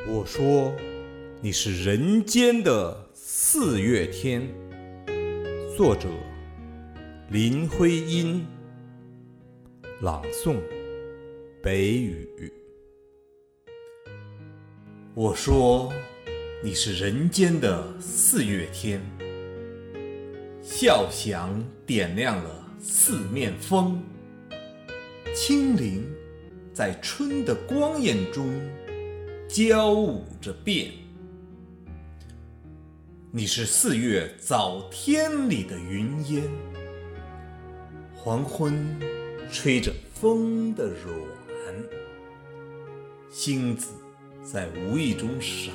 我说你是人间的四月天。作者林徽因，朗诵北语。我说你是人间的四月天，笑响点亮了四面风，清灵在春的光艳中交舞着变。你是四月早天里的云烟，黄昏吹着风的软，星子在无意中闪，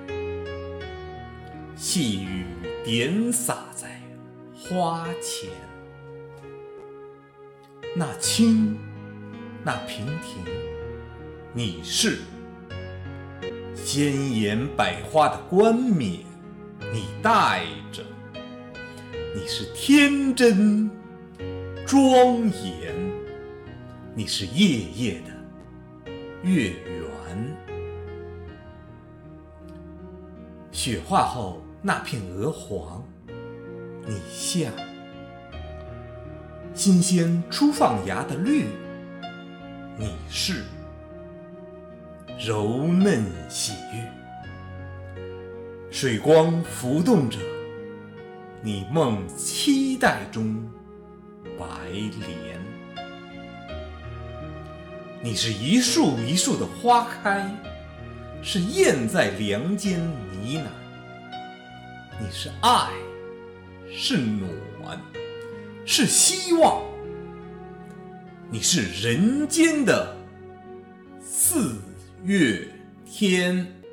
细雨点洒在花前。那青，那娉婷，你是鲜艳百花的冠冕，你戴着，你是天真庄严，你是夜夜的月圆。雪化后那片鹅黄，你像新鲜初放芽的绿，你是柔嫩喜悦。水光浮动着你梦期待中白莲。你是一树一树的花开，是燕在梁间呢喃。你是爱，是暖，是希望。你是人间的四月天。